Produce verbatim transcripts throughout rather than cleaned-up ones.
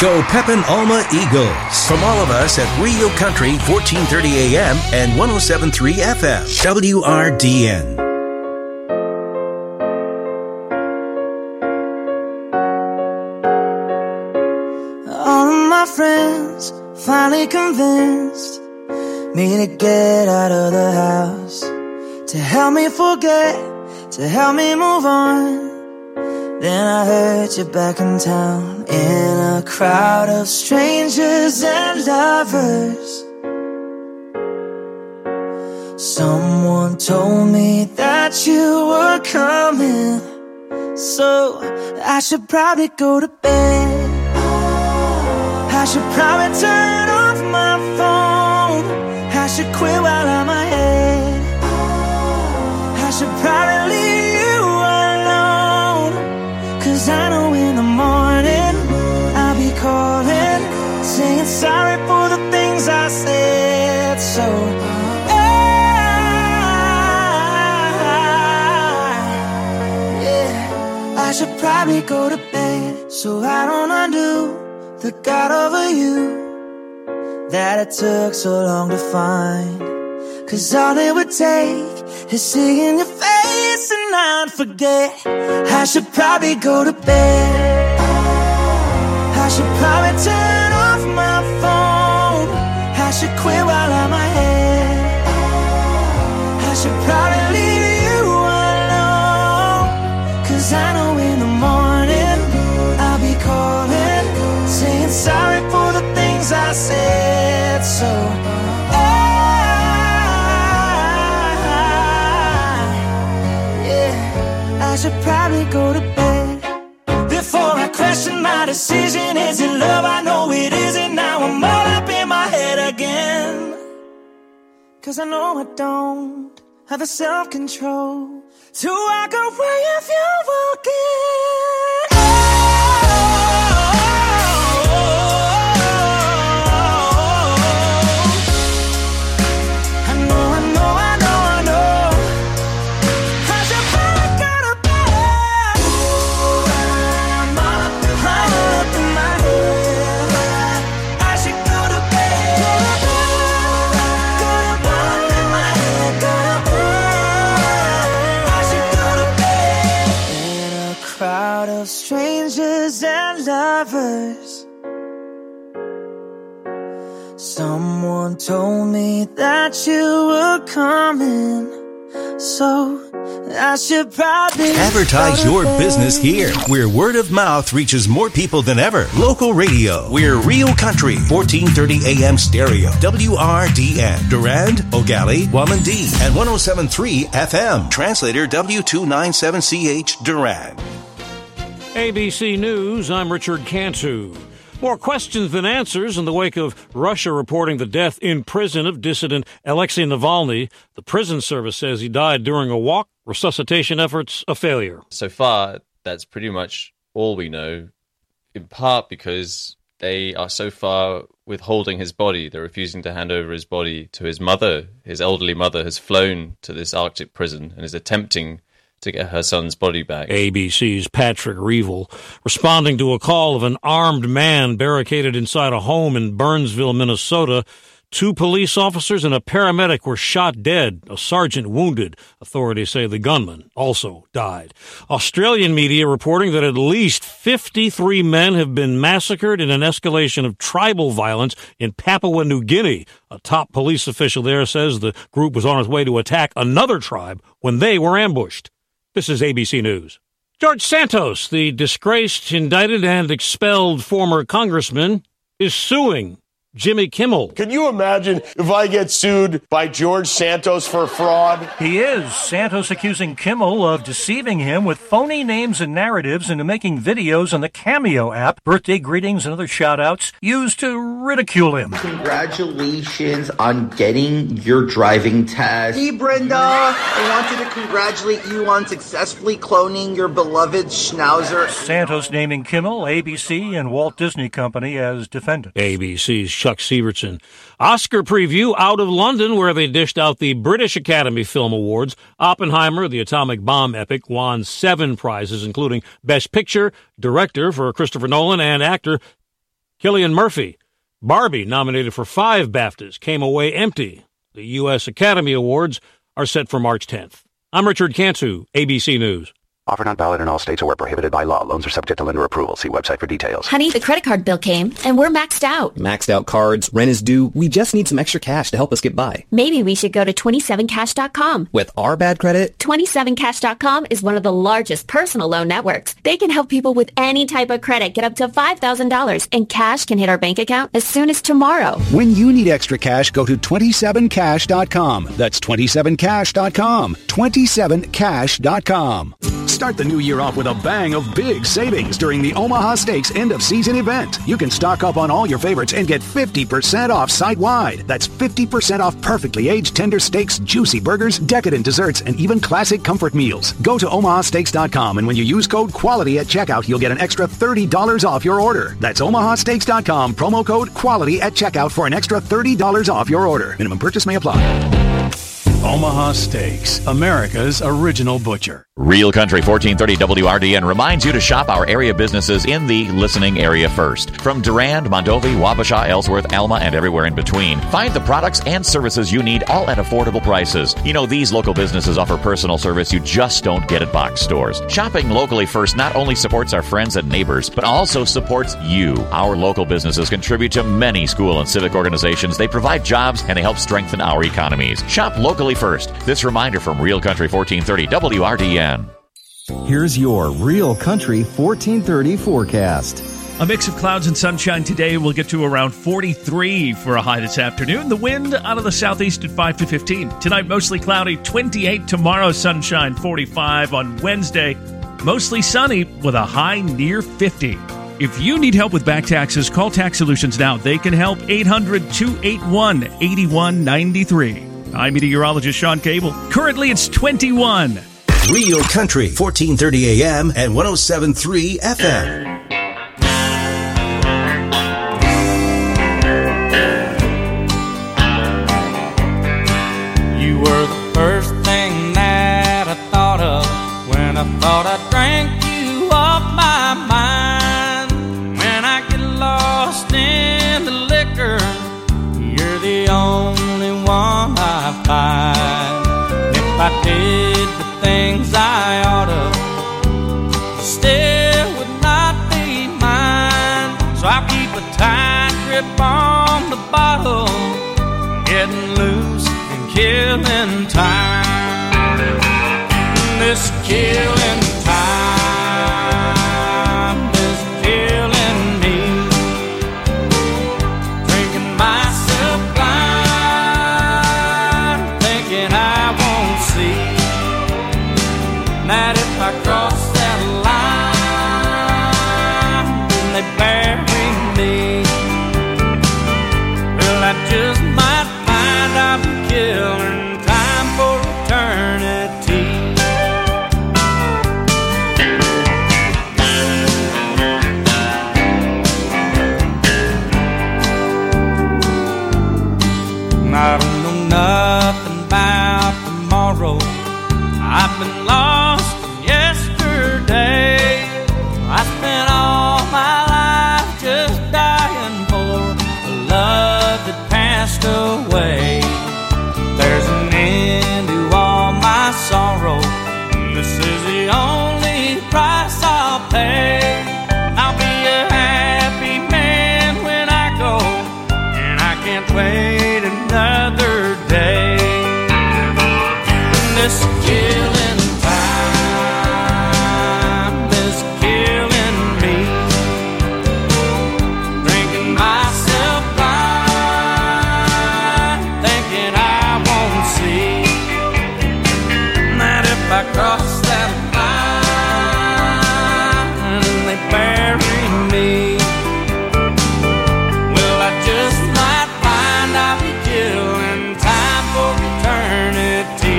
Go Pepin Alma Eagles. From all of us at Rio Country, fourteen thirty A M and one oh seven point three F M. W R D N. All of my friends finally convinced me to get out of the house, to help me forget, to help me move on. Then I heard you back in town, in a crowd of strangers and lovers. Someone told me that you were coming, so I should probably go to bed. I should probably turn off my phone. I should quit while I'm ahead. I should probably leave you alone, 'cause I know in the morning I'll be calling, saying sorry for the things I said. So I, yeah, I should probably go to bed, so I don't undo the God over you that it took so long to find. 'Cause all it would take is seeing your face and I'd forget. I should probably go to bed. I should probably turn off my phone. I should quit while I'm ahead. I should probably leave you alone, 'cause I know in the morning I'll be calling, saying sorry for the things I said. So I, yeah, I should probably go to bed before I question my decision. Is it love? I know it isn't. Now I'm all up in my head again, 'cause I know I don't have the self-control to walk away if you're walking. Strangers and lovers. Someone told me that you were coming, so I should probably advertise your business here, where word of mouth reaches more people than ever. Local radio. We're Rio Country, fourteen thirty A M stereo. W R D N. Durand, Ogali, Wamandee, and one oh seven point three F M. Translator W two ninety-seven C H Durand. A B C News, I'm Richard Cantu. More questions than answers in the wake of Russia reporting the death in prison of dissident Alexei Navalny. The prison service says he died during a walk. Resuscitation efforts a failure. So far, that's pretty much all we know, in part because they are so far withholding his body. They're refusing to hand over his body to his mother. His elderly mother has flown to this Arctic prison and is attempting to get her son's body back. A B C's Patrick Reevell responding to a call of an armed man barricaded inside a home in Burnsville, Minnesota. Two police officers and a paramedic were shot dead, a sergeant wounded. Authorities say the gunman also died. Australian media reporting that at least fifty-three men have been massacred in an escalation of tribal violence in Papua New Guinea. A top police official there says the group was on its way to attack another tribe when they were ambushed. This is A B C News. George Santos, the disgraced, indicted, and expelled former congressman, is suing Jimmy Kimmel. Can you imagine if I get sued by George Santos for fraud? He is. Santos accusing Kimmel of deceiving him with phony names and narratives into making videos on the Cameo app, birthday greetings and other shout-outs used to ridicule him. Congratulations on getting your driving test. Hey, Brenda. I wanted to congratulate you on successfully cloning your beloved Schnauzer. Santos naming Kimmel, A B C, and Walt Disney Company as defendants. A B C's Chuck Severson. Oscar preview out of London, where they dished out the British Academy Film Awards. Oppenheimer, the atomic bomb epic, won seven prizes, including Best Picture, Director for Christopher Nolan, and Actor. Cillian Murphy, Barbie, nominated for five BAFTAs, came away empty. The U S Academy Awards are set for March tenth. I'm Richard Cantu, A B C News. Offer not valid in all states or where prohibited by law. Loans are subject to lender approval. See website for details. Honey, the credit card bill came, and we're maxed out. Maxed out cards, rent is due. We just need some extra cash to help us get by. Maybe we should go to twenty-seven cash dot com. With our bad credit? twenty-seven cash dot com is one of the largest personal loan networks. They can help people with any type of credit get up to five thousand dollars, and cash can hit our bank account as soon as tomorrow. When you need extra cash, go to twenty-seven cash dot com. That's twenty-seven cash dot com. twenty-seven cash dot com. Start the new year off with a bang of big savings during the Omaha Steaks end-of-season event. You can stock up on all your favorites and get fifty percent off site-wide. That's fifty percent off perfectly aged tender steaks, juicy burgers, decadent desserts, and even classic comfort meals. Go to omaha steaks dot com, and when you use code QUALITY at checkout, you'll get an extra thirty dollars off your order. That's omaha steaks dot com, promo code QUALITY at checkout for an extra thirty dollars off your order. Minimum purchase may apply. Omaha Steaks, America's original butcher. Real Country fourteen thirty W R D N reminds you to shop our area businesses in the listening area first. From Durand, Mondovi, Wabasha, Ellsworth, Alma, and everywhere in between. Find the products and services you need, all at affordable prices. You know, these local businesses offer personal service you just don't get at box stores. Shopping locally first not only supports our friends and neighbors, but also supports you. Our local businesses contribute to many school and civic organizations. They provide jobs, and they help strengthen our economies. Shop locally first. This reminder from Real Country fourteen thirty W R D N. Here's your Real Country fourteen thirty forecast. A mix of clouds and sunshine today. We'll get to around forty-three for a high this afternoon. The wind out of the southeast at five to fifteen. Tonight, mostly cloudy, twenty-eight. Tomorrow, sunshine, forty-five. On Wednesday, mostly sunny with a high near fifty. If you need help with back taxes, call Tax Solutions now. They can help. eight hundred, two eight one, eight one nine three. I'm meteorologist Sean Cable. Currently, it's twenty-one. Real Country, fourteen thirty A M and one oh seven point three F M. You were the first thing that I thought of when I thought I drank you off my mind. When I get lost in the liquor, you're the only one I find. If I did the things I oughta, still would not be mine. So I'll keep a tight grip on the bottle, getting loose and killing time. This killing time is killing me. Drinking myself blind, thinking I won't see that if I cross that line, then they bury me. Well, I just might find I've been killing time for eternity. I don't know nothing about tomorrow. I've been lost from yesterday. I spent all my life just dying for a love that passed away. There's an end to all my sorrow. This is the only price I'll pay. I'll be a happy man when I go, and I can't wait another day. This killing time is killing me. Drinking myself blind, thinking I won't see that if I cross that line, they bury me. Well, I just might find I'll be killing time for eternity.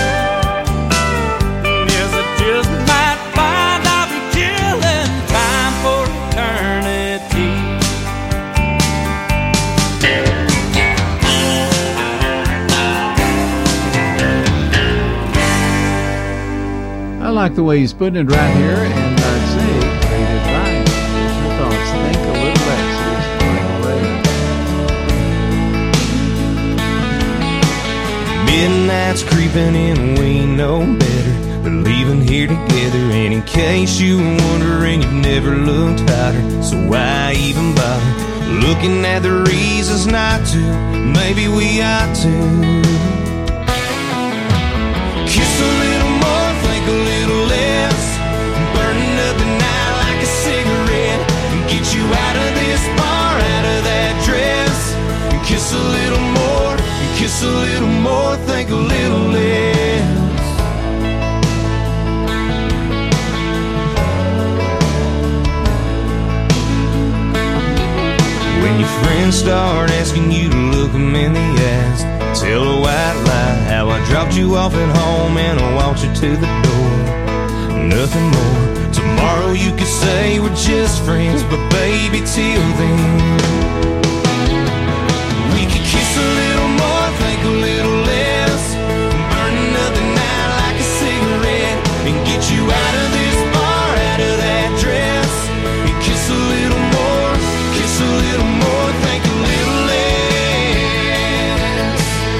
Yes, I just might find I'll be killing time for eternity. I like the way he's putting it right here, and I'd say, great advice. Here's your thoughts. Think a little less. midnight's creeping in, we know better. We're leaving here together, and in case you were wondering, you've never looked hotter. So why even bother looking at the reasons not to? Maybe we ought to kiss a little more, think a little less, burning up the night like a cigarette, and get you out of this bar, out of that dress. And kiss a little more, and kiss a little more, think a little less. When your friends start asking you to look them in the eyes, tell a white lie how I dropped you off at home and I walked you to the door. Nothing more. Tomorrow you could say we're just friends, but baby, till then we could kiss a little more, think a little less, burning up the night like a cigarette, and get you out of this bar, out of that dress. And kiss a little more, kiss a little more, think a little less.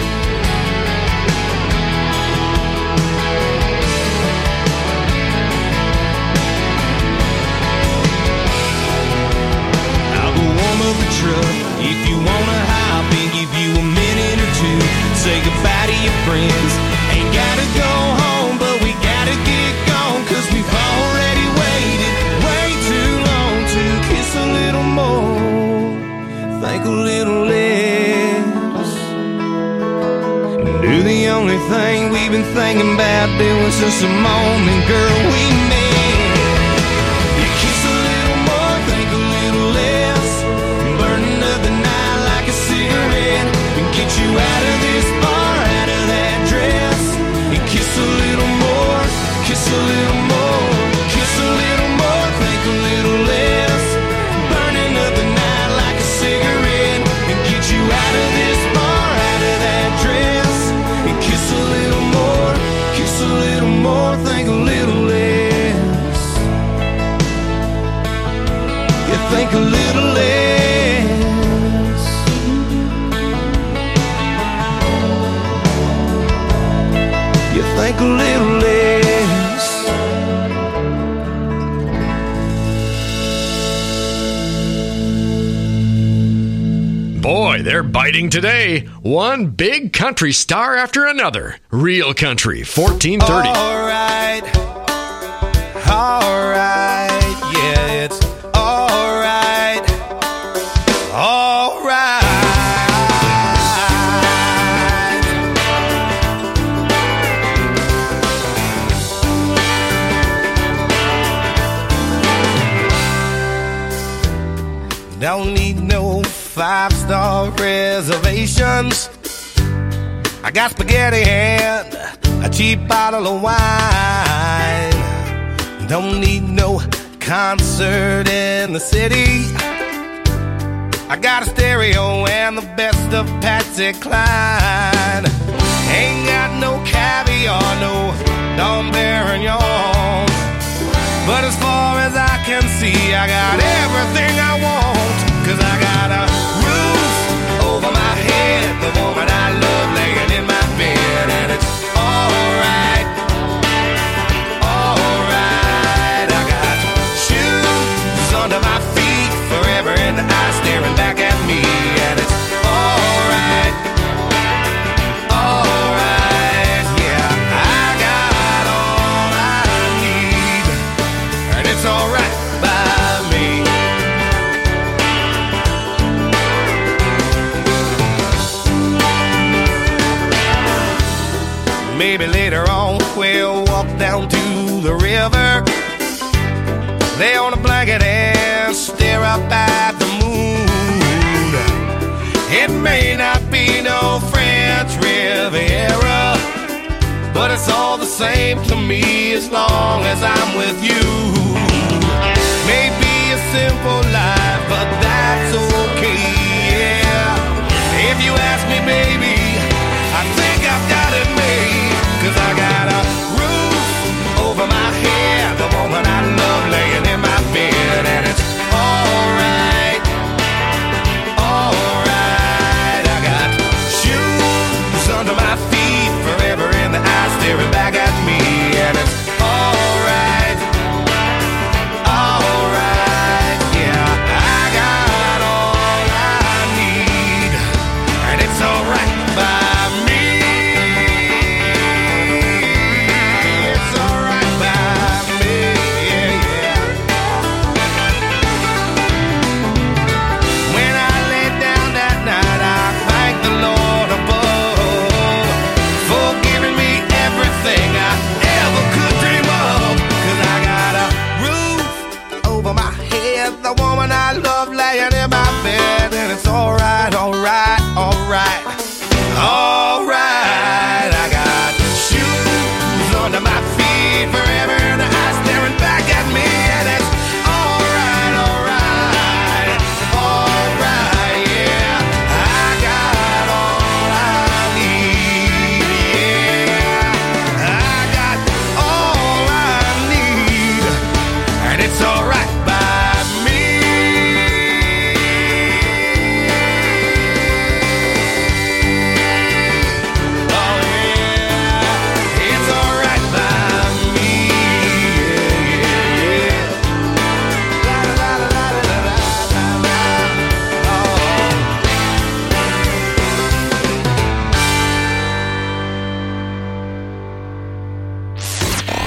I'll go warm up the truck if you wanna hop in, give you a minute or two, say goodbye to your friends. Ain't gotta go home, but we gotta get gone, cause we've already waited way too long to kiss a little more, think a little less, and do the only thing we've been thinking about doing since the moment, girl, we met. You kiss a little more, think a little less, burning up the night like a cigarette, and get you out of this bar, out of that dress. And kiss a little more, kiss a little more, kiss a little more, think a little less, burning up the night like a cigarette, and get you out of this bar, out of that dress. And kiss a little more, kiss a little more, think a little less. You think a little less. You think a little less. Boy, they're biting today. One big country star after another. Real Country, fourteen thirty. All right, all right, yeah, it's all right, all right. Don't need no five-star reservations. I got spaghetti and a cheap bottle of wine. Don't need no concert in the city. I got a stereo and the best of Patsy Cline. Ain't got no caviar, no Dom Perignon. But as far as I can see, I got everything I want. Cause I got a roof over my head, the woman I love laying in my bed, and it's alright, alright. I got shoes under my feet, forever in the eye staring back at me, and it's alright, alright. Yeah, I got all I need, and it's alright by me. Maybe later on we'll walk down to the river, lay on a blanket and stare up at the moon. It may not be no French Riviera, but it's all the same to me as long as I'm with you. Maybe a simple life, but that's okay, yeah. If you ask me, baby, I think I've got it made. Cause I got a roof over my head, the woman I love laying in my bed, and it's alright, alright. I got shoes under my feet,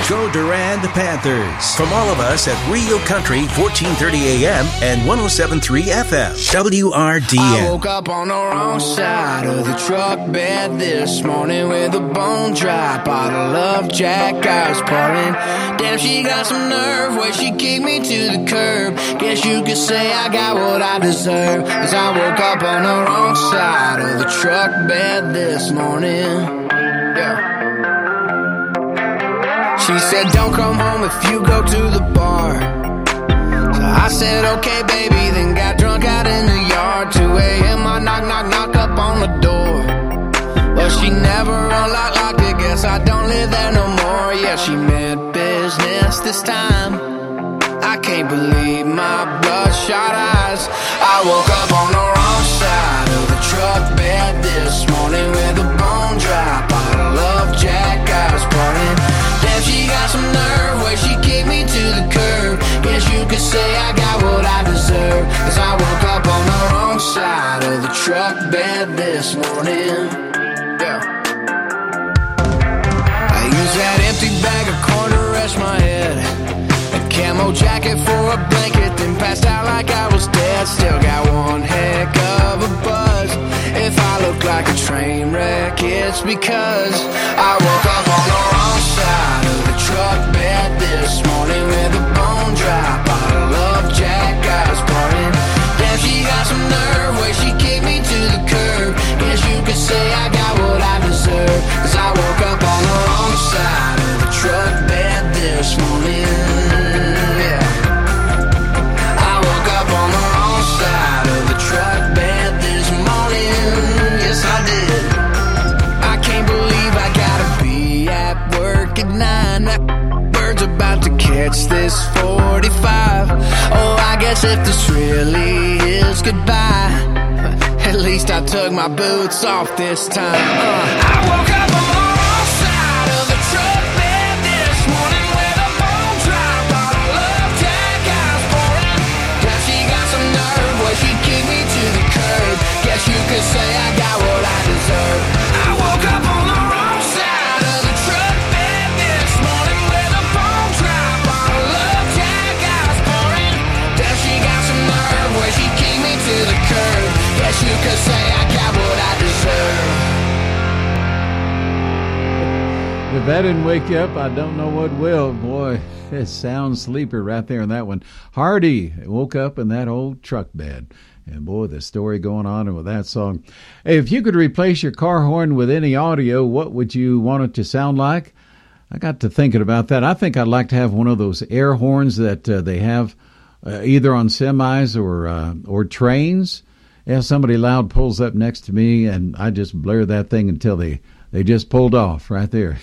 Go Durand Panthers. From all of us at Rio Country, fourteen thirty A M and one oh seven point three F M. W R D N. I woke up on the wrong side of the truck bed this morning with a bone dry bottle of Jack I was pouring. Damn, she got some nerve where she kicked me to the curb. Guess you could say I got what I deserve. Cause I woke up on the wrong side of the truck bed this morning. Yeah. She said, don't come home if you go to the bar. So I said, okay, baby, then got drunk out in the yard. two a.m. I knock, knock, knock up on the door. But she never unlocked, locked it. Guess I don't live there no more. Yeah, she meant business this time. I can't believe my bloodshot eyes. I woke up on the wrong side of the truck bed this morning with a bone dry bottle of Jack I was pouring. Damn, she got some nerve where she kicked me to the curb. Guess you could say I got what I deserve. Cause I woke up on the wrong side of the truck bed this morning. Yeah. I used that empty bag of corn to rest my head. A camo jacket for a blanket, then passed out like I was dead. Still got one heck of a buzz. If I look like a train wreck, it's because I woke up on the wrong side of the truck bed this morning with a bone dry bottle of Jack I was pouring. Damn, she got some nerve where she kicked me to the curb. Guess you could say I got what I deserve. Cause I woke up on the wrong side of the truck bed this morning. Yeah. I woke up on the wrong side of the truck bed this morning. Yes, I did. I can't believe I gotta be at work at nine. That bird's about to catch this forty-five. Oh, I guess if this really is goodbye, at least I took my boots off this time. Uh, I woke up on the wrong side of the truck bed this morning with a bone dry bottle of Jack I was pouring. Now she got some nerve where she kicked me to the curb. Guess you could say I got what I deserve. I woke up on the wrong side of the truck bed this morning with a bone dry bottle of Jack I was pouring. Now she got some nerve where she kicked me to the curb. Guess you could say I got what I deserve. If that didn't wake you up, I don't know what will. Boy, it's sound sleeper right there in that one. Hardy woke up in that old truck bed. And boy, the story going on with that song. Hey, if you could replace your car horn with any audio, what would you want it to sound like? I got to thinking about that. I think I'd like to have one of those air horns that uh, they have uh, either on semis or uh, or trains. Yeah, somebody loud pulls up next to me, and I just blare that thing until they, they just pulled off right there.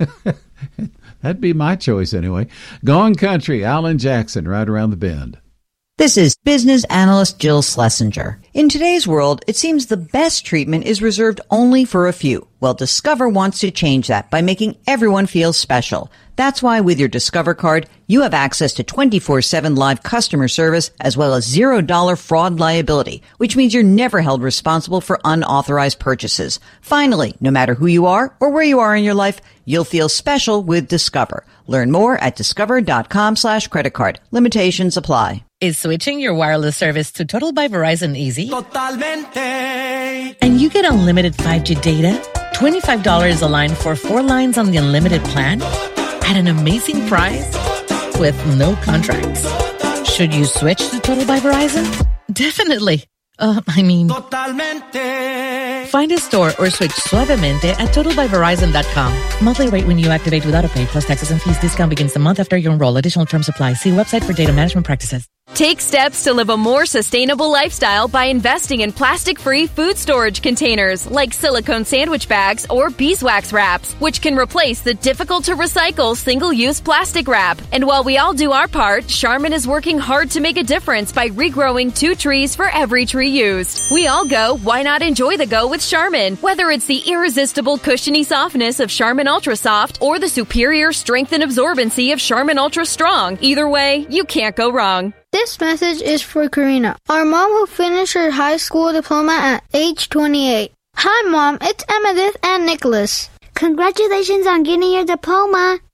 That'd be my choice anyway. Gone Country, Alan Jackson, right around the bend. This is business analyst Jill Schlesinger. In today's world, it seems the best treatment is reserved only for a few. Well, Discover wants to change that by making everyone feel special. That's why with your Discover card, you have access to twenty-four seven live customer service as well as zero dollar fraud liability, which means you're never held responsible for unauthorized purchases. Finally, no matter who you are or where you are in your life, you'll feel special with Discover. Learn more at discover.com slash credit card. Limitations apply. Is switching your wireless service to Total by Verizon easy? Totalmente. And you get unlimited five G data, twenty-five dollars a line for four lines on the unlimited plan, at an amazing price with no contracts. Should you switch to Total by Verizon? Definitely. Uh, I mean, Totalmente. Find a store or switch suavemente at total by verizon dot com. Monthly rate when you activate without a pay plus taxes and fees. Discount begins the month after you enroll. Additional terms apply. See website for data management practices. Take steps to live a more sustainable lifestyle by investing in plastic-free food storage containers like silicone sandwich bags or beeswax wraps, which can replace the difficult-to-recycle single-use plastic wrap. And while we all do our part, Charmin is working hard to make a difference by regrowing two trees for every tree used. We all go, why not enjoy the go with Charmin? Whether it's the irresistible cushiony softness of Charmin Ultra Soft or the superior strength and absorbency of Charmin Ultra Strong, either way, you can't go wrong. This message is for Karina, our mom who finished her high school diploma at age twenty-eight. Hi, Mom. It's Emmettith and Nicholas. Congratulations on getting your diploma.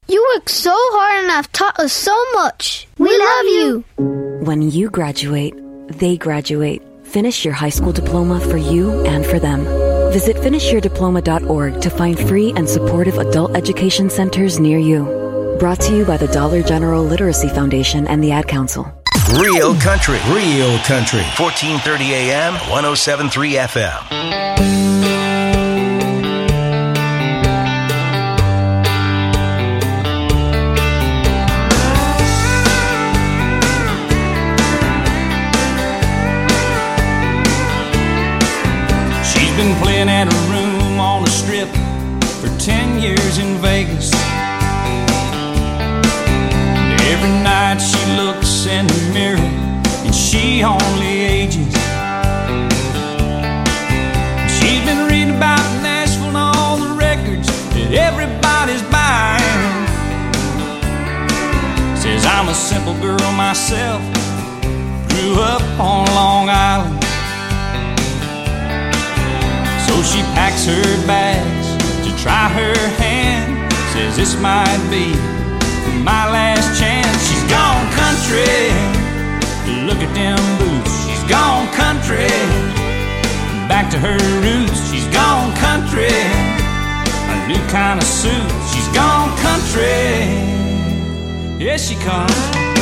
You work so hard and have taught us so much. We love you. When you graduate, they graduate. Finish your high school diploma for you and for them. Visit finish your diploma dot org to find free and supportive adult education centers near you. Brought to you by the Dollar General Literacy Foundation and the Ad Council. Real Country, Real Country, fourteen thirty A M, one oh seven point three F M. Been playing at a room on the strip for ten years in Vegas. And every night she looks in the mirror and she only ages. She's been reading about Nashville and all the records that everybody's buying. Says I'm a simple girl myself, grew up on Long Island. So she packs her bags to try her hand. Says this might be my last chance. She's gone country, look at them boots. She's gone country, back to her roots. She's gone country, a new kind of suit. She's gone country, yeah she comes.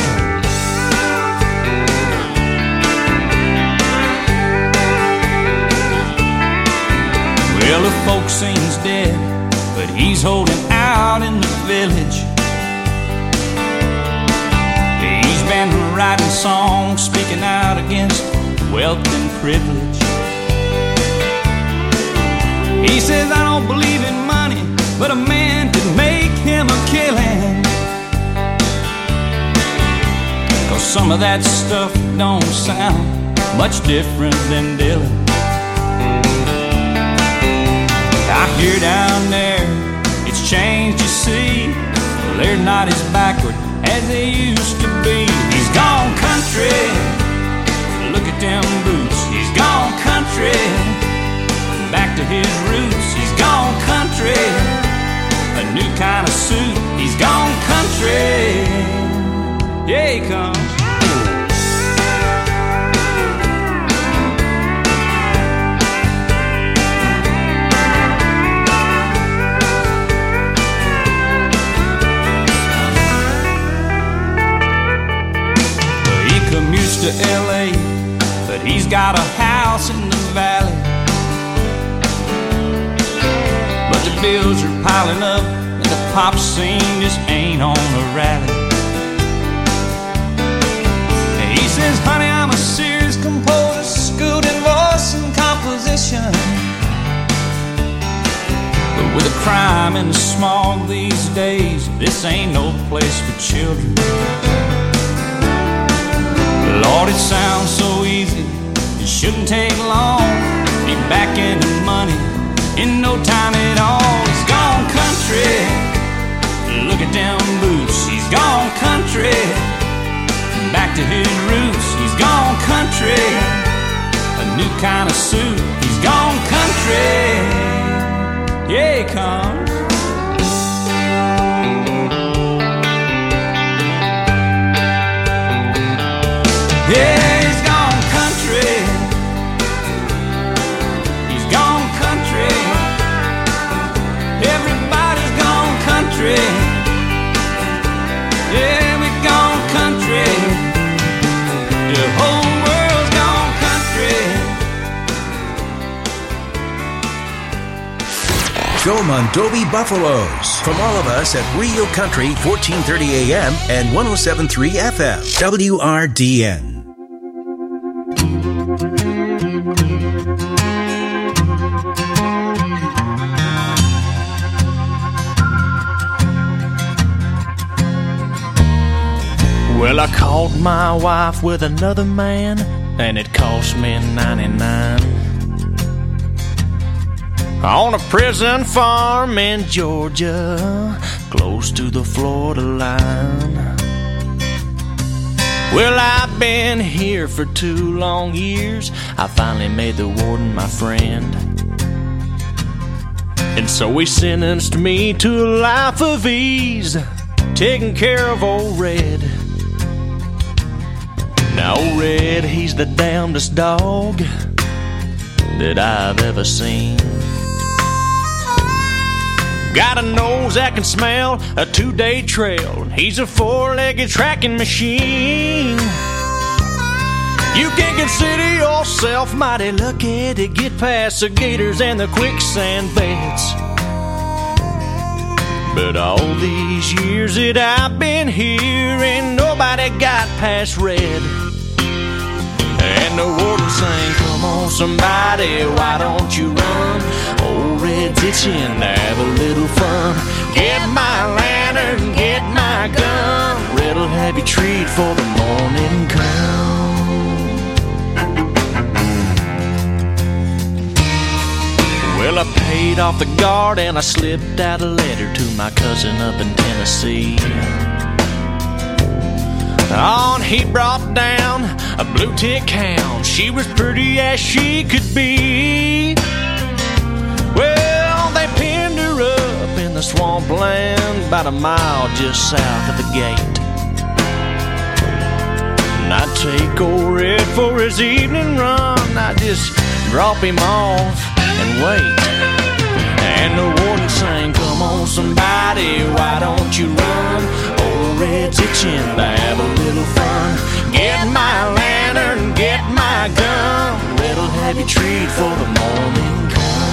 Well, the folk sings dead, but he's holding out in the village. He's been writing songs, speaking out against wealth and privilege. He says, I don't believe in money, but a man could make him a killing. 'Cause some of that stuff don't sound much different than Dylan. I hear down there, it's changed, you see. Well, they're not as backward as they used to be. He's gone country, look at them boots. He's gone country, back to his roots. He's gone country, a new kind of suit. He's gone country, yeah he comes. To L A, but he's got a house in the valley. But the bills are piling up and the pop scene just ain't on a rally. And he says, honey, I'm a serious composer, schooled in voice and composition. But with the crime and the smog these days, this ain't no place for children. Lord, it sounds so easy, it shouldn't take long. Be back into money in no time at all. He's gone country, look at them boots. He's gone country, back to his roots. He's gone country, a new kind of suit. He's gone country, yeah he comes. Yeah, he's gone country. He's gone country. Everybody's gone country. Yeah, we've gone country. The whole world's gone country. Joe Mondovi Buffaloes. From all of us at Real Country, fourteen thirty A M and one oh seven point three F M. W R D N. Well, I caught my wife with another man, and it cost me ninety-nine. On a prison farm in Georgia, close to the Florida line. Well, I've been here for two long years. I finally made the warden my friend. And so he sentenced me to a life of ease. taking care of old Red. Now old Red, he's the damnedest dog that I've ever seen. Got a nose that can smell a two-day trail. He's a four-legged tracking machine. You can consider yourself mighty lucky to get past the gators and the quicksand beds. But all these years that I've been here, ain't nobody got past Red. And the warden sang, come on somebody, why don't you run? Old Red's itching to have a little fun. Get my lantern, get my gun. Red'll have you treat for the morning come. Well, I paid off the guard and I slipped out a letter to my cousin up in Tennessee. On he brought down a blue tick hound. She was pretty as she could be. Well, they pinned her up in the swampland about a mile just south of the gate. And I'd take old Red for his evening run. I'd just drop him off and wait. And the warden sang, come on somebody, why don't you run? Old Red's itching to have a little fun. Get my lantern, get my gun. Red'll have you treat for the morning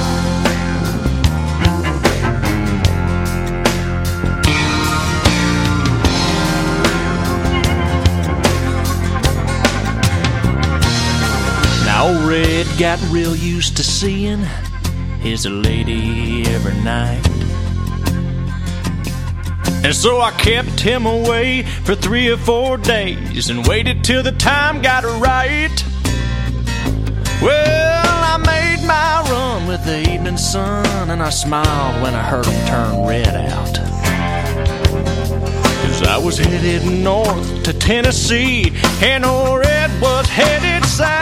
come. Now old Red got real used to seeing his lady every night. And so I kept him away for three or four days and waited till the time got right. Well, I made my run with the evening sun, and I smiled when I heard him turn Red out. Cause I was headed north to Tennessee, and old Red was headed south.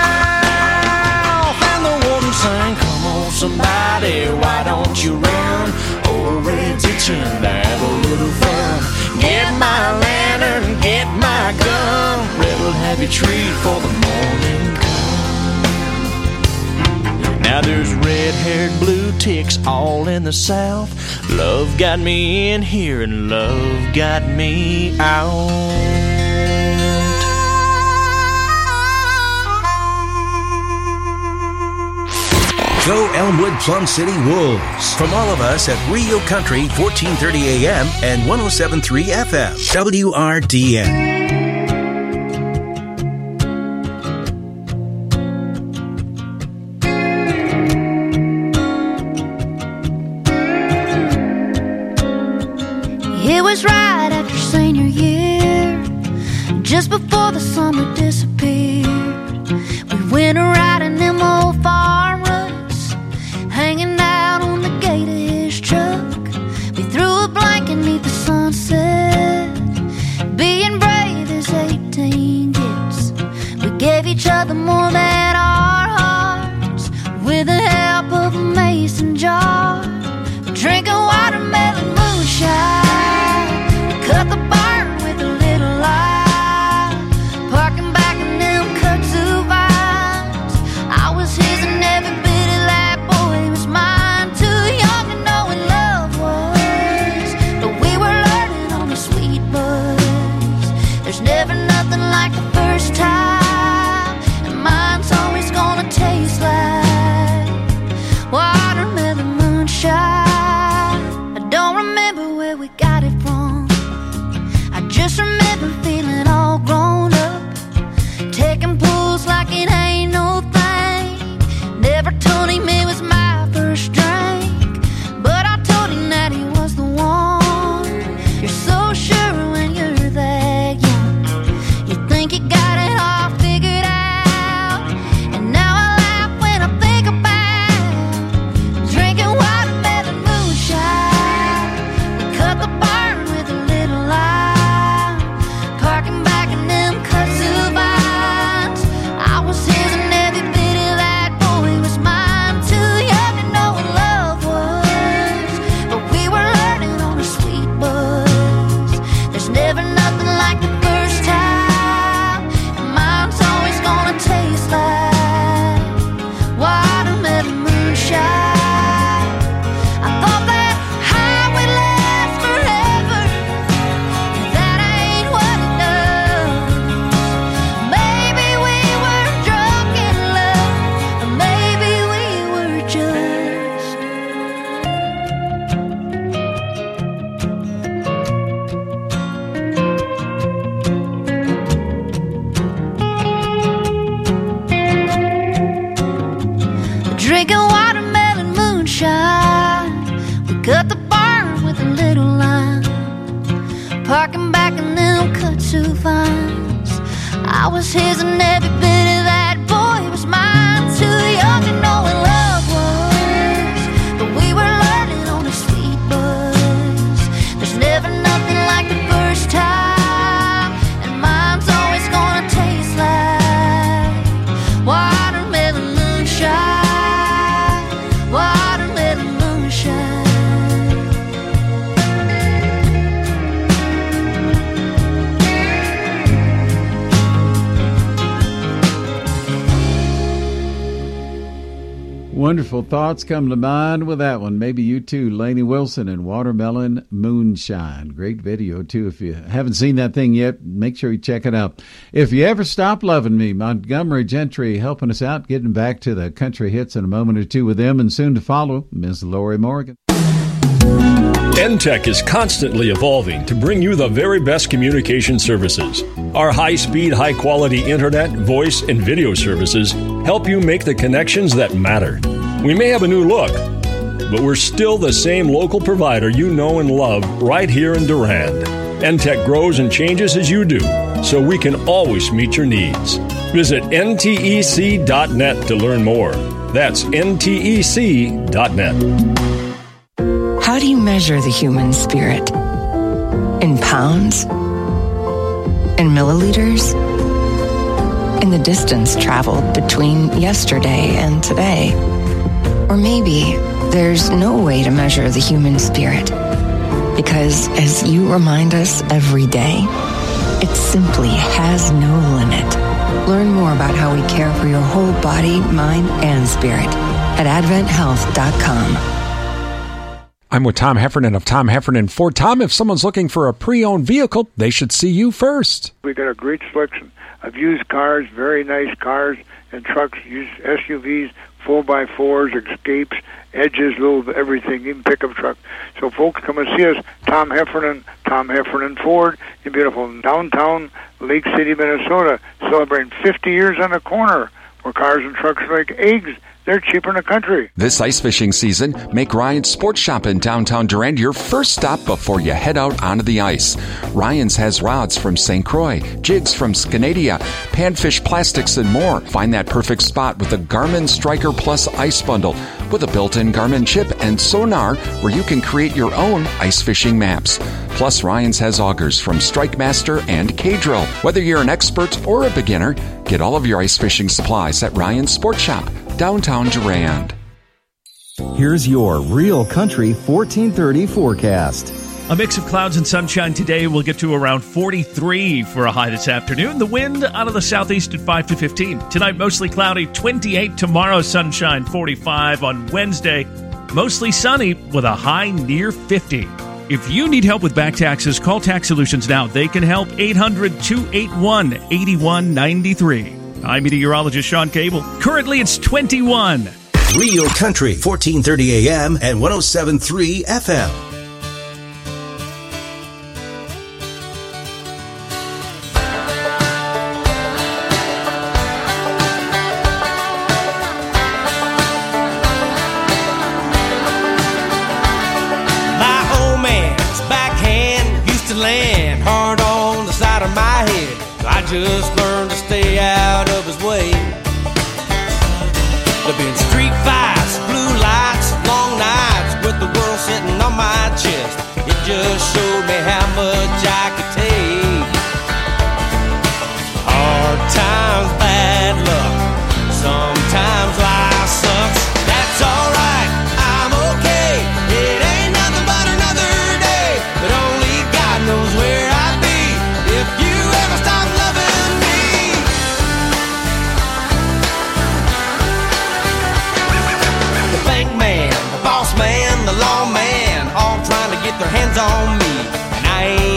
And the warden sang, come on somebody, why don't you run? Old Red's itching to have a little fun. Get my lantern, get my gun. Red'll have you treat for the morning come. Now there's red-haired blue ticks all in the south. Love got me in here and love got me out. Go Elmwood Plum City Wolves. From all of us at Rio Country, fourteen thirty A M and one oh seven point three F M. W R D N. It was right after senior year, just before the summer disappeared. We went riding them old farm ruts, hanging out on the gate of his truck. We threw a blanket neath the sunset, being brave as eighteen gets. We gave each other more than our hearts, with the help of a mason jar, drinking watermelon moonshine. Cut the barn with a little light, parking back in them kudzu vines. I was his and every bit of that boy was mine. Too young to know what love was, but we were learning on the sweet buzz. There's never nothing like the first time, and mine's always gonna taste like watermelon moonshine. I don't remember where we got it from, just remember feeling all grown up, taking pulls like it ain't no thing. Never told him it was my first drink, but I told him that he was the one. You're so sure when you're that young, you think you got it all figured out. And now I laugh when I think about drinking watermelon moonshine. We cut the barn with a little light, parking parking back in them kudzu vines. I was his and every bit of that boy was mine. Too young to know what love was, but we were learning on a sweet buzz. There's never nothing like the first time, and mine's always gonna taste like watermelon moonshine, watermelon moonshine. Wonderful thoughts come to mind with that one. Maybe you too, Lainey Wilson and Watermelon Moonshine. Great video too. If you haven't seen that thing yet, make sure you check it out. If You Ever Stop Loving Me, Montgomery Gentry helping us out, getting back to the country hits in a moment or two with them, and soon to follow, Miz Lori Morgan. N T E C is constantly evolving to bring you the very best communication services. Our high-speed, high-quality internet, voice, and video services help you make the connections that matter. We may have a new look, but we're still the same local provider you know and love right here in Durand. N T E C grows and changes as you do, so we can always meet your needs. Visit N T E C dot net to learn more. That's N T E C dot net. How do you measure the human spirit? In pounds? In milliliters? In the distance traveled between yesterday and today? Or maybe there's no way to measure the human spirit, because as you remind us every day, it simply has no limit. Learn more about how we care for your whole body, mind, and spirit at advent health dot com. I'm with Tom Heffernan of Tom Heffernan Ford. Tom, if someone's looking for a pre-owned vehicle, they should see you first. We got a great selection of used cars, very nice cars and trucks, used S U Vs, four by fours, Escapes, Edges, little everything, even pickup truck. So folks, come and see us, Tom Heffernan, Tom Heffernan Ford, in beautiful downtown Lake City, Minnesota, celebrating fifty years on the corner, where cars and trucks are like eggs. They're cheaper in the country. This ice fishing season, make Ryan's Sports Shop in downtown Durand your first stop before you head out onto the ice. Ryan's has rods from Saint Croix, jigs from Scanadia, panfish plastics, and more. Find that perfect spot with the Garmin Striker Plus Ice Bundle with a built-in Garmin chip and sonar where you can create your own ice fishing maps. Plus, Ryan's has augers from Strike Master and K-Drill. Whether you're an expert or a beginner, get all of your ice fishing supplies at Ryan's Sports Shop, downtown Durand. Here's your Real Country fourteen thirty forecast. A mix of clouds and sunshine today. We'll get to around forty-three for a high this afternoon. The wind out of the southeast at five to fifteen. Tonight, mostly cloudy, twenty-eight. Tomorrow, sunshine, forty-five. On Wednesday, mostly sunny with a high near fifty. If you need help with back taxes, call Tax Solutions now. They can help. eight hundred, two eight one, eight one nine three. I'm meteorologist Sean Cable. Currently, it's twenty-one. Real Country, fourteen thirty A M and one oh seven point three F M. My old man's backhand used to land hard on the side of my head. So I just learned to stay out of his way. There've been street fights, blue lights, long nights with the world sitting on my chest. It just showed me how much I could take. Hard times, bad luck. Sometimes life sucks. That's alright, I'm okay. It ain't nothing but another day. But only God knows where I'd be if you ever stop loving me. The bank man, the boss man, the law man, all trying to get their hands on me. And I ain't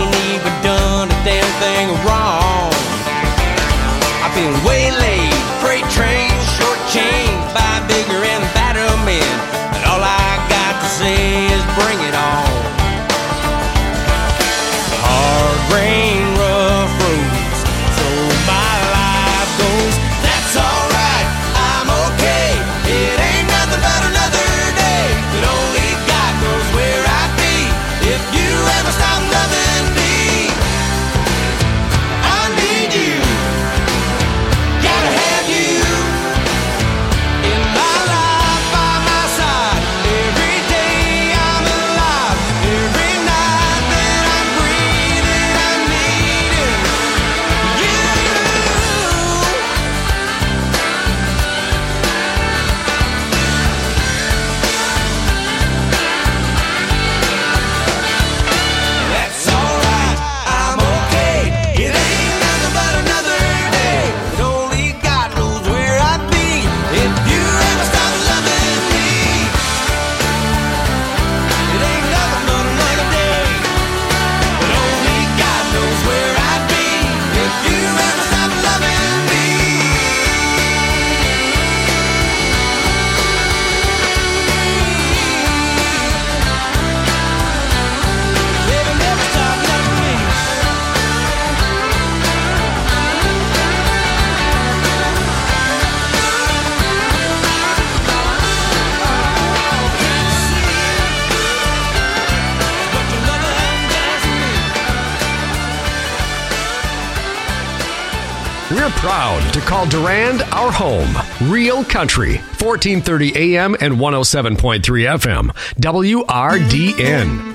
We're proud to call Durand our home. Real Country, fourteen thirty A M and one oh seven point three F M, W R D N.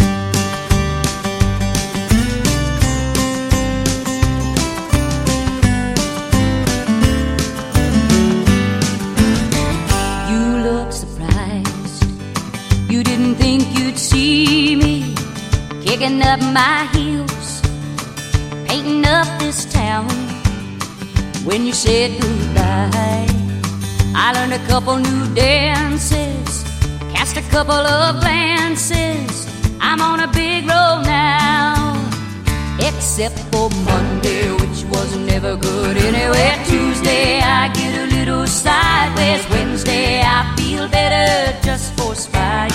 You look surprised. You didn't think you'd see me kicking up my heels, painting up this town. When you said goodbye, I learned a couple new dances, cast a couple of glances. I'm on a big roll now, except for Monday, which was never good anyway. Tuesday, I get a little sideways. Wednesday, I feel better just for spite.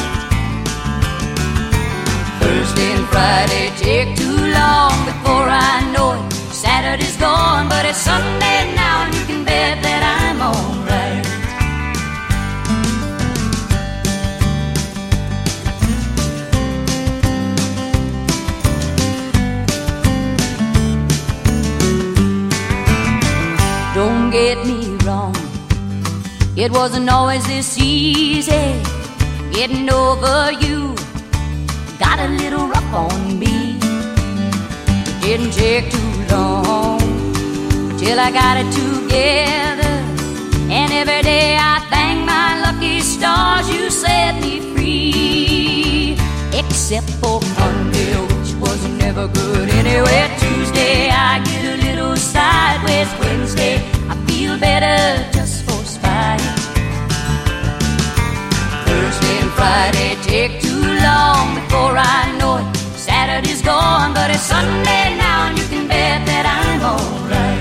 Thursday and Friday take too long before I know it. Saturday's gone, but it's Sunday now, and you can bet that I'm alright. Don't get me wrong, it wasn't always this easy. Getting over you got a little rough on me. It didn't take too long till I got it together, and every day I thank my lucky stars you set me free. Except for Monday, which was never good anyway. Tuesday, I get a little sideways. Wednesday, I feel better just for spite. Thursday and Friday take too long before I know it. Saturday's gone, but it's Sunday now, and you can bet that I'm alright.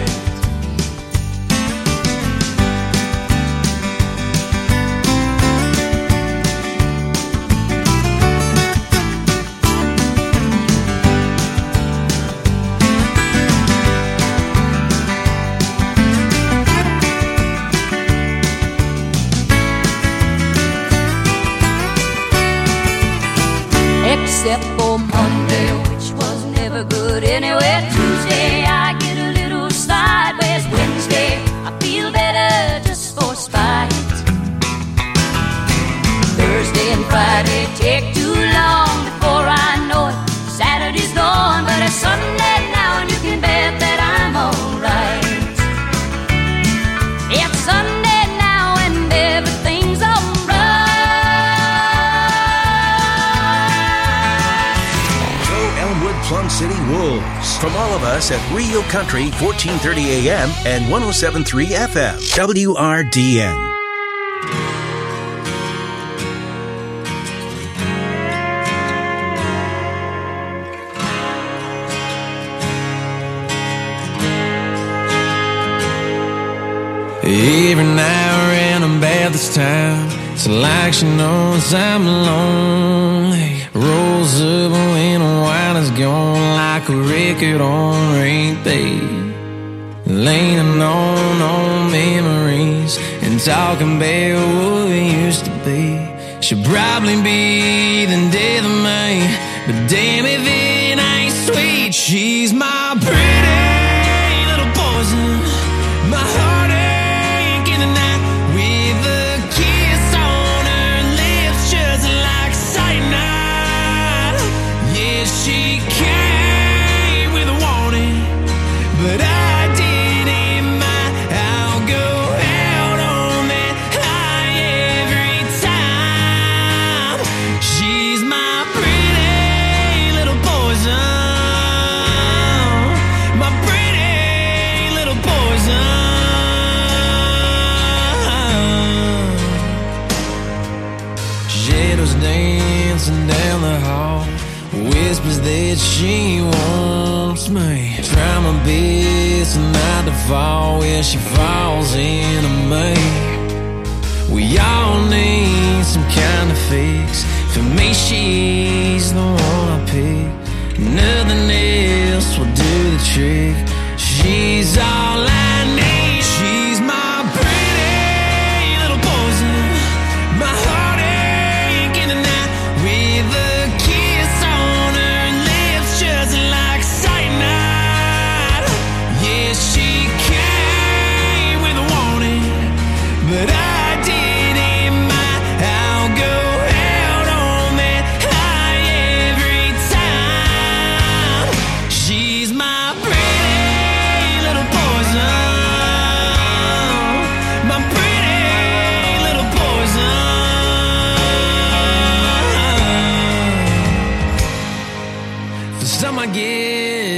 Except for Monday, which was never good anyway. Tuesday, I get a little sideways. Wednesday, I feel better just for spite. Thursday and Friday take too long before I know it. Saturday's gone, but it's Sunday now, and you can bet that I'm alright. It's Sunday now, and everything's alright. Plum City Wolves. From all of us at Rio Country, fourteen thirty A M and one oh seven point three F M, W R D N. Every now and then about this time, it's like she knows I'm lonely. Rolls up when the wine is gone, like a record on repeat. Leaning on old memories and talking about what we used to be. She'll probably be the death of me, but damn if it ain't sweet. She's my pretty little poison, my heartache in the night, with a kiss on her lips just like cyanide. Yeah, she came with a warning, but I didn't mind. I'll go out on that high every time. She's my pretty little poison, my pretty little poison. Shadows dancing down the hall, whispers that she wants me. Try my best not to fall where she falls into me. We all need some kind of fix. For me, she's the one I pick. Nothing else will do the trick. She's all I need. She's my pretty little poison, my heartache in the night, with a kiss on her lips just like cyanide. Yeah, she can.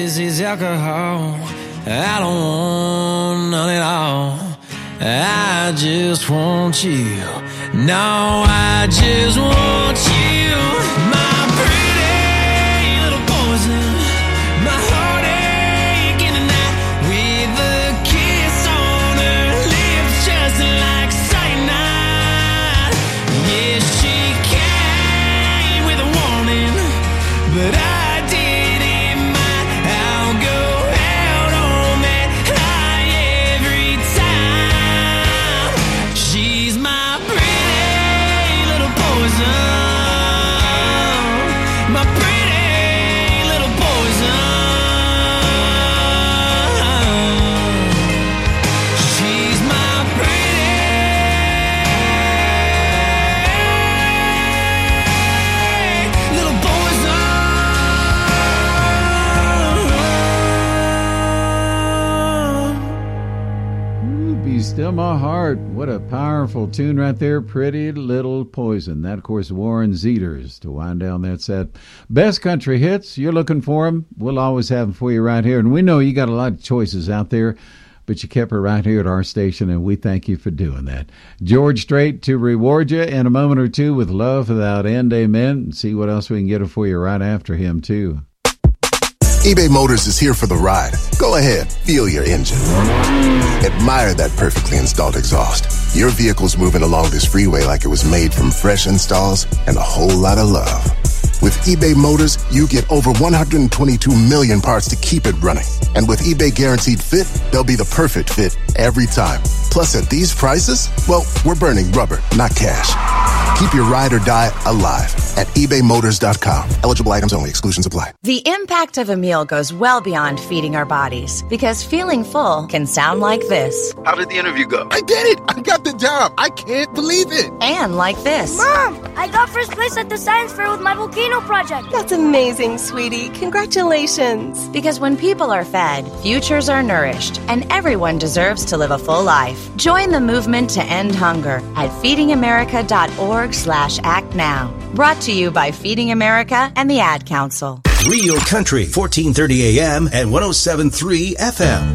this is alcohol. I don't want none at all. I just want you. No, I just want you. My pretty little poison. My heartache in the night. With a kiss on her lips just like cyanide. Yeah, she came with a warning, but I Still My Heart. What a powerful tune right there. Pretty Little Poison. That, of course, Warren Zeters to wind down that set. Best country hits. You're looking for them. We'll always have them for you right here. And we know you got a lot of choices out there, but you kept her right here at our station, and we thank you for doing that. George Strait to reward you in a moment or two with Love Without End. Amen. And see what else we can get for you right after him, too. eBay Motors is here for the ride. Go ahead, feel your engine. Admire that perfectly installed exhaust. Your vehicle's moving along this freeway like it was made from fresh installs and a whole lot of love. With eBay Motors, you get over one hundred twenty-two million parts to keep it running. And with eBay Guaranteed Fit, they'll be the perfect fit every time. Plus, at these prices, well, we're burning rubber, not cash. Keep your ride or die alive at ebay motors dot com. Eligible items only. Exclusions apply. The impact of a meal goes well beyond feeding our bodies, because feeling full can sound like this. How did the interview go? I did it! I got the job! I can't believe it! And like this. Mom! I got first place at the science fair with my volcano project. That's amazing, sweetie. Congratulations. Because when people are fed, futures are nourished, and everyone deserves to live a full life. Join the movement to end hunger at feeding america dot org slash act now. Brought to you by Feeding America and the Ad Council. Real Country, fourteen thirty A M and one oh seven point three F M.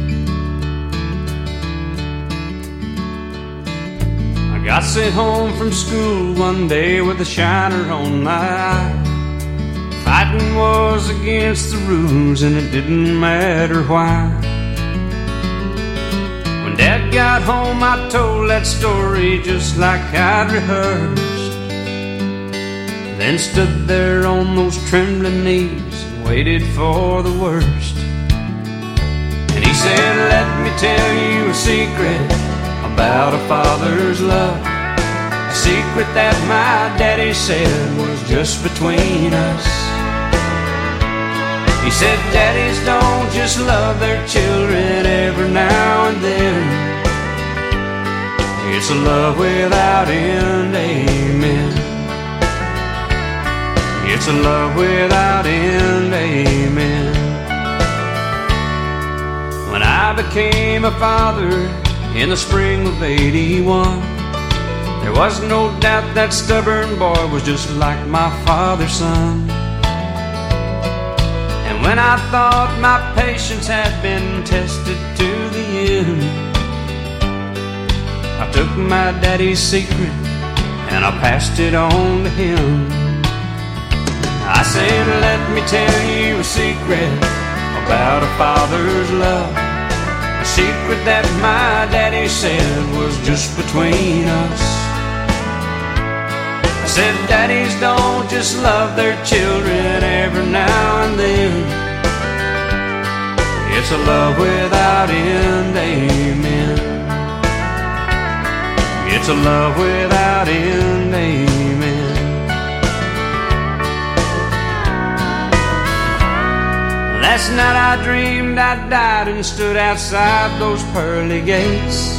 I got sent home from school one day with a shiner on my eye. Fighting was against the rules and it didn't matter why. When Dad got home I told that story just like I'd rehearsed. Then stood there on those trembling knees and waited for the worst. And he said, let me tell you a secret about a father's love. A secret that my daddy said was just between us. He said, daddies don't just love their children every now and then. It's a love without end, amen. It's a love without end, amen. When I became a father in the spring of eighty-one, there was no doubt that stubborn boy was just like my father's son. And when I thought my patience had been tested to the end, I took my daddy's secret and I passed it on to him. I said, let me tell you a secret about a father's love. A secret that my daddy said was just between us. I said, daddies don't just love their children every now and then. It's a love without end, amen. It's a love without end, amen. Last night I dreamed I died and stood outside those pearly gates,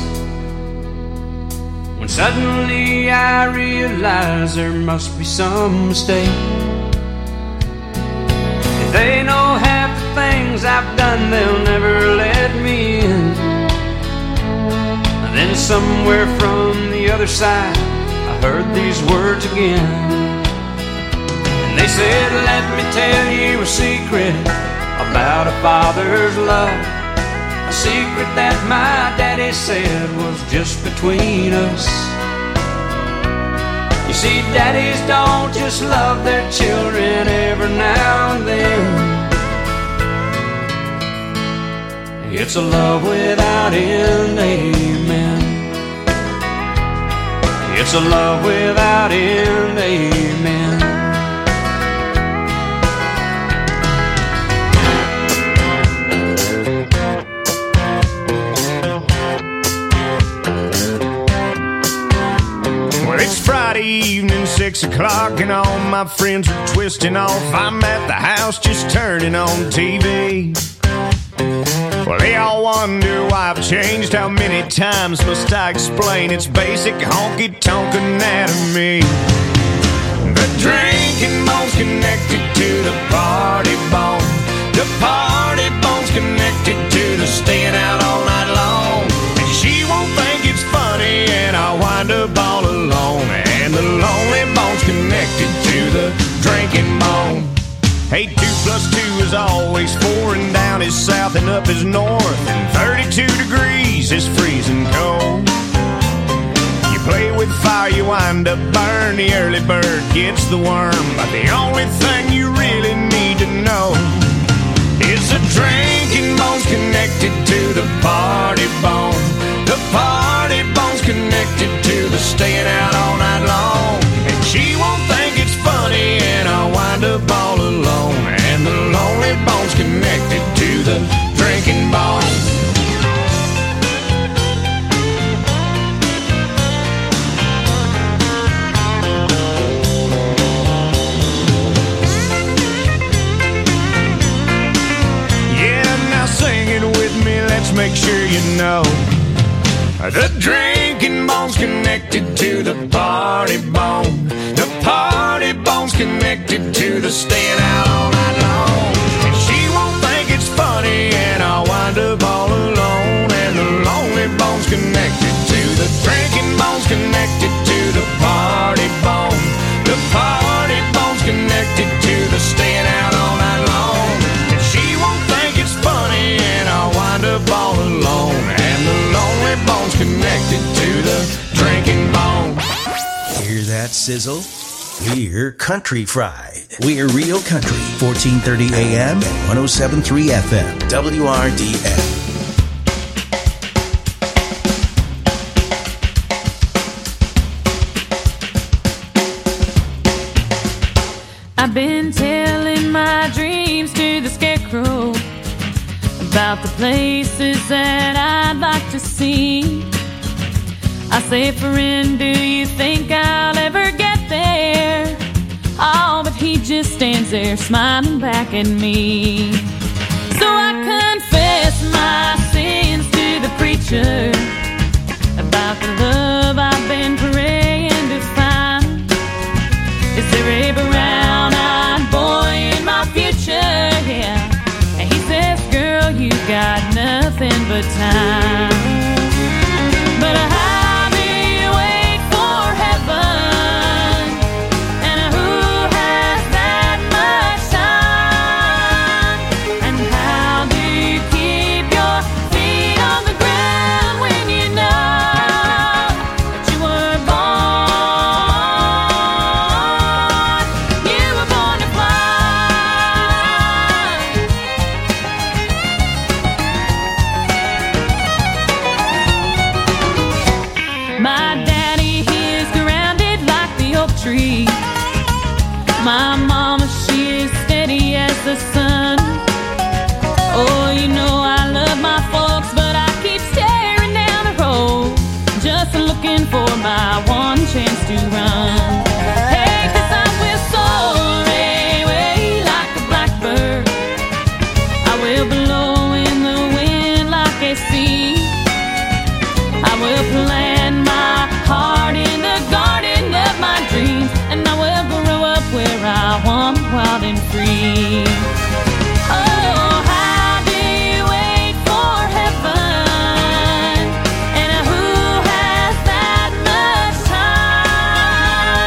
when suddenly I realized there must be some mistake. If they know half the things I've done, they'll never let me in. And then somewhere from the other side I heard these words again. And they said, let me tell you a secret about a father's love, a secret that my daddy said was just between us. You see, daddies don't just love their children every now and then. It's a love without end, amen. It's a love without end, amen. Well, it's Friday evening, six o'clock, and all my friends are twisting off. I'm at the house just turning on T V. Well, they all wonder why I've changed. How many times must I explain? It's basic honky-tonk anatomy. The drinking bone's connected to the party bone. The party bone's connected to the staying out all night long. And she won't think it's funny, and I'll wind up all alone. And the lonely bone's connected to the drinking bone. Hey, two plus two is always four, and down is south and up is north, and thirty-two degrees is freezing cold. You play with fire, you wind up burn. The early bird gets the worm, but the only thing you really need to know is the drinking bone's connected to the party bone. The party bone's connected to the staying out all night long. And she won't think it's funny, and I'll wind up all alone. And the lonely bone's connected to the drinking bone. Yeah, now sing it with me, let's make sure you know. The drinking bone's connected to the party bone. The party bone's connected to the staying out all night long. And she won't think it's funny, and I'll wind up all alone. And the lonely bone's connected to the drinking bone's connected to the party bone. The party bone's connected to the staying out all night long. And she won't think it's funny, and I'll wind up all alone. And the lonely bone's connected to the drinking bone. Hear that sizzle? We're Country Fried. We're Real Country, fourteen thirty A M and one oh seven point three F M, W R D N. I've been telling my dreams to the scarecrow about the places that I'd like to see. I say, friend, do you think I'll ever get there? Oh, but he just stands there smiling back at me. So I confess my sins to the preacher about the love I've been praying to find. Is there a brown-eyed boy in my future? Yeah. And he says, girl, you got nothing but time. But I my mama, she is steady as the sun. Oh, you know I love my folks, but I keep staring down the road, just looking for my one chance to run. Hey, 'cause I will soar away like a blackbird. I will blow in the wind like a sea. I will plant my heart in the garden of my dreams, and I will grow up where I want, wild and free. Oh, how do you wait for heaven? And who has that much time?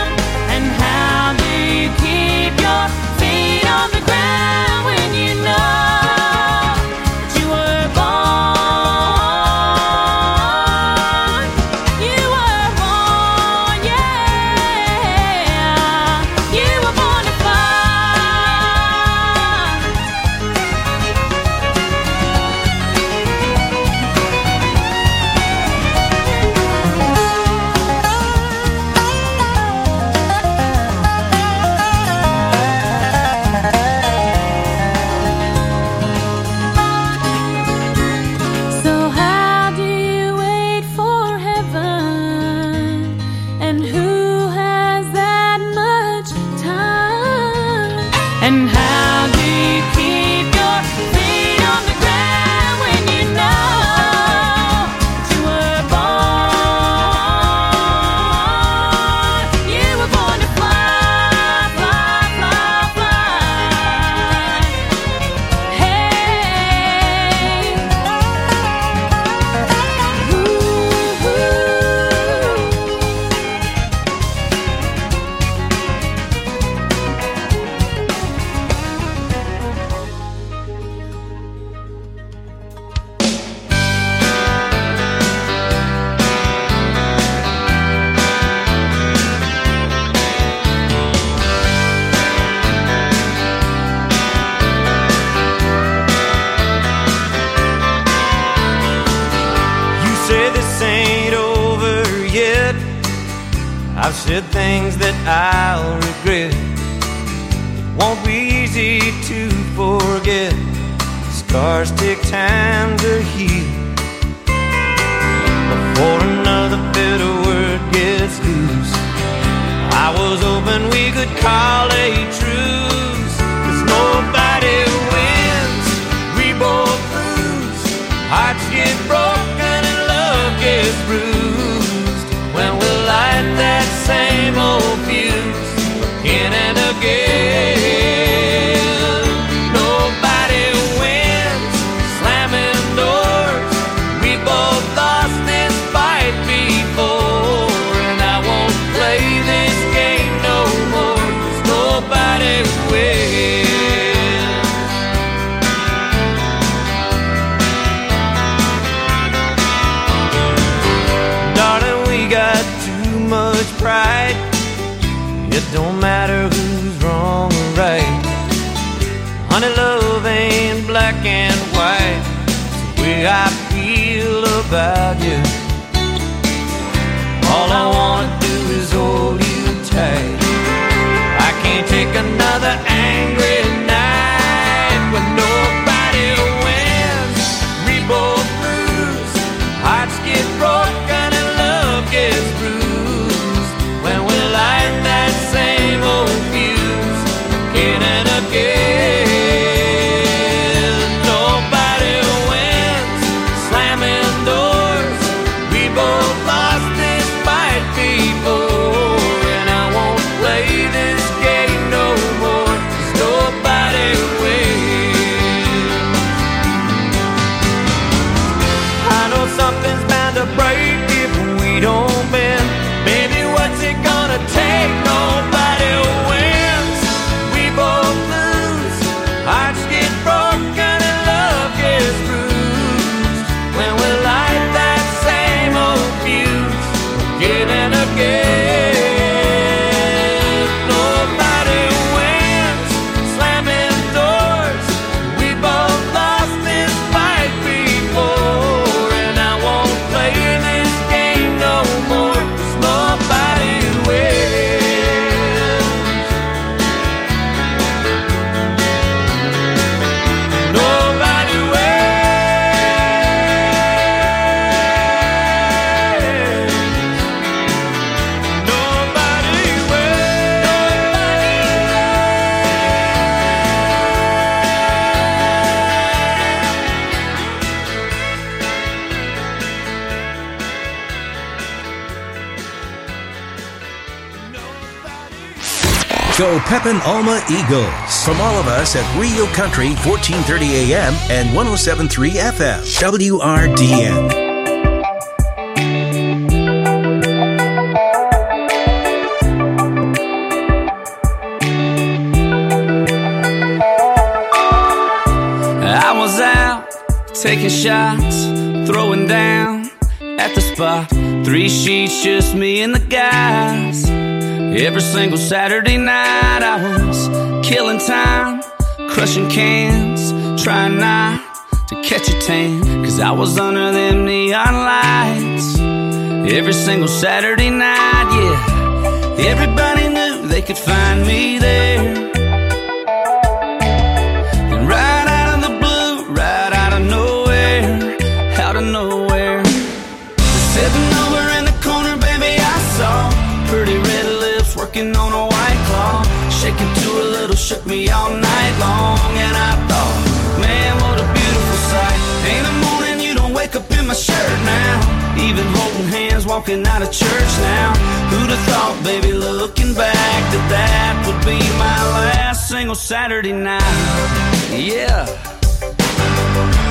I've said things that I'll regret. It won't be easy to forget. Scars take time to heal before another bitter word gets loose. I was hoping we could call a truce, 'cause nobody wins, we both lose. Hearts get broken and love gets bruised when we light that same old fuse again and again. Nobody wins, slamming doors. We both lost this fight before, and I won't play this game no more, 'cause nobody wins. Darling, we got too much pride. It don't matter who's wrong or right. Honey, love ain't black and white. It's the way I feel about you. All I wanna do is hold you tight. I can't take another angry night when nobody wins, we both lose. Hearts get broken and love gets bruised when we light that same old fuse again and again. Nobody wins, slamming doors. We both lost this fight before, and I won't play this game no more, 'cause nobody wins. I know something's bound to break if we don't bend. Baby, what's it gonna take? Nobody wins, we both lose. Hearts get broken and love gets bruised when we light that same old fuse again and again. Nobody wins, slamming doors. We both lost this fight before, and I won't play this game no more, 'cause nobody wins. Nobody wins. Nobody Go Pepin Alma Eagles. From all of us at Rio Country, fourteen thirty A M and one oh seven point three F M, W R D N. I was out taking shots, throwing down at the spot. Three sheets, just me and the guys. Every single Saturday night I was killing time, crushing cans, trying not to catch a tan, 'cause I was under them neon lights. Every single Saturday night, yeah. Everybody knew they could find me there. And right out of the blue, right out of nowhere, out of nowhere, sitting over in the corner, baby, I saw pretty red lips working on a white claw, shaking to a little, shook me all night long. And I thought, man, what a beautiful sight. Ain't a morning you don't wake up in my shirt now, even holding hands walking out of church now. Who'd have thought, baby, looking back, that that would be my last single Saturday night. Yeah.